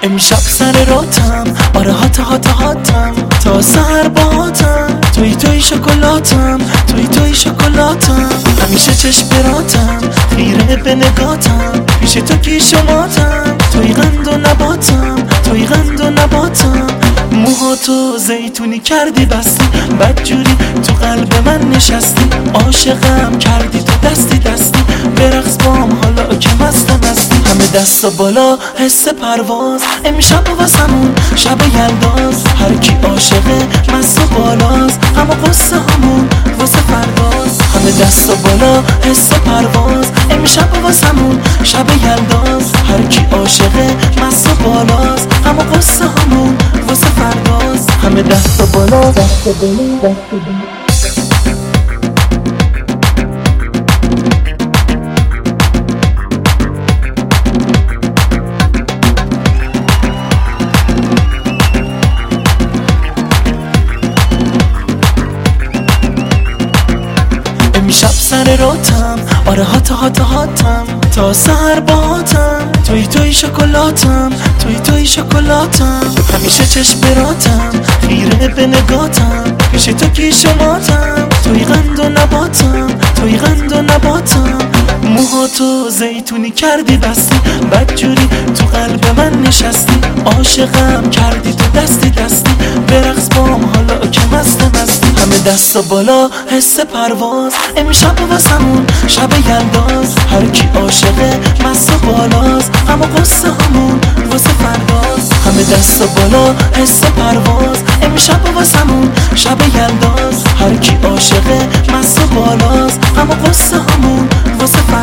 امشب سر راتم، آره هاتم تا سر باهاتم. توی شکلاتم، توی شکلاتم. همیشه چشم براتم، خیره به نگاتم. پیش تو کیشماتم، توی قند و نباتم. موهاتو زیتونی کردی بستی، بدجوری تو قلب من نشستی. عاشقم کردی تو دستی برقص بام حالا که مستی. همه دستا بالا حس پرواز، امشب واسمون شب یلداز. هر کی عاشقه مست و بالاست، اما قصه همون واسه فرداست. همه دستا بالا حس پرواز، امشب واسمون شب یلداز. هر کی عاشقه مست و بالاست، اما قصه همون واسه فرداست. همه دستا بالا دست بالا. امشب سر راتم، آره هاتم تا سر باهاتم. توی شکلاتم، توی شکلاتم. همیشه چشم براتم، خیره به نگاتم. پیش تو کیشماتم، توی قند و نباتم. موهاتو زیتونی کردی بستی، بدجوری تو قلب من نشستی. عاشقم کردی تو دستی برقص بام حالا که مستی. همه دستا بالا حس پرواز، امشب واسمون شب یلداز. هر کی عاشقه مست و بالاست، اما قصه همون واسه فرداست. همه دستا بالا حس پرواز، امشب واسمون شب یلداز. هر کی عاشقه مست و بالاست، اما قصه همون واسه فرداست.